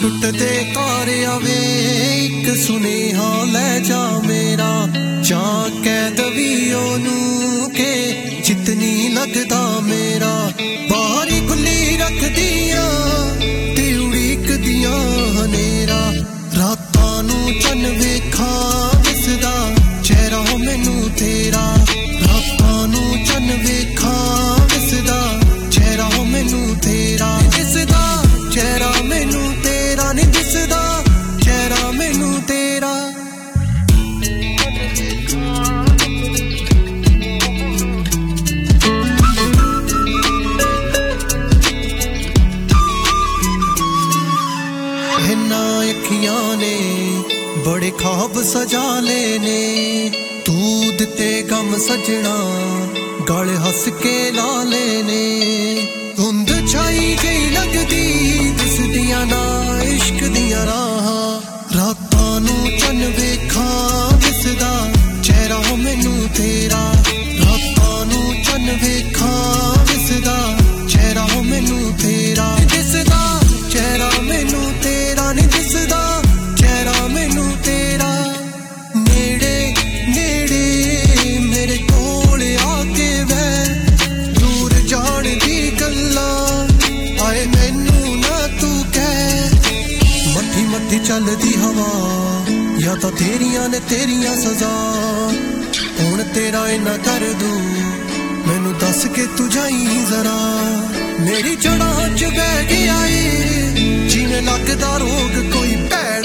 टुटदे तारिया वे एक सुनेहा ले जा मेरा जा कैद भी ओनू के जितनी लगदा मेरा बारी खुली रख दिया ते उड़ीक दिया हनेरा रातां नू चन वेखा दिसदा चेहरा मैनू तेरा रातां नू चन वेखा दिसदा चेहरा मैनू तेरा दिसदा चेहरा मैनू तेरा नहीं दिसदा चेहरा मैनू तेरा इन्ना अखियां ने बड़े ख्वाब सजा लेने तू दिते गम सजना गल हस के ला लेने धुंध छाई गई लगदी दिसदियां ना इश्क दियां राहां रातां नू चन वेखा दिसदा चेहरा मैनू तेरा रातां नू चन वेखा दिसदा चेहरा मैनू तेरा दिसदा चेहरा मैनू तेरा नहीं दिसदा चेहरा मैनू तेरा नेड़े नेड़े मेरे कोल आके वे दूर जान दी गल्लां आए मैनू ना तू कह मत्थी मत्थी चलदी हवा या तां तेरियां ने तेरियां सजा हुण तेरा इन्ना कर दूं मैनू दस के तू जाई जरा मेरी जड़ां च बह गया जिवें लगदा रोग कोई भैड़ा